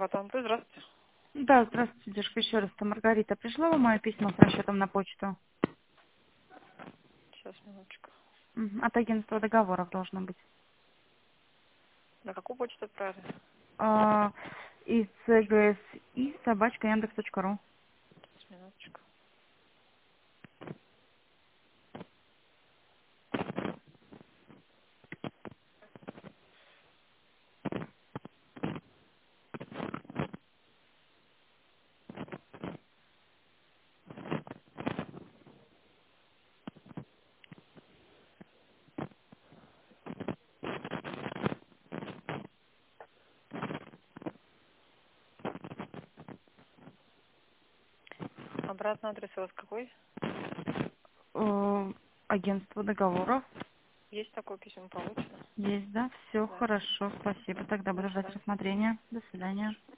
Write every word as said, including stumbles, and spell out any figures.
Ватан, здравствуйте. Да, здравствуйте, девушка, еще раз. Это Маргарита. Пришла вам мое письмо с расчетом на почту? Сейчас, минуточку. Мгм. От агентства договоров должно быть. На какую почту отправили? А, из цгси собачка яндекс точка ру. Сейчас, минуточку. Обратный адрес у вас какой? Э, Агентство договоров. Есть такое письмо получено? Есть, да? Все Да. хорошо, спасибо. Тогда До буду ждать свидания. рассмотрения. До свидания.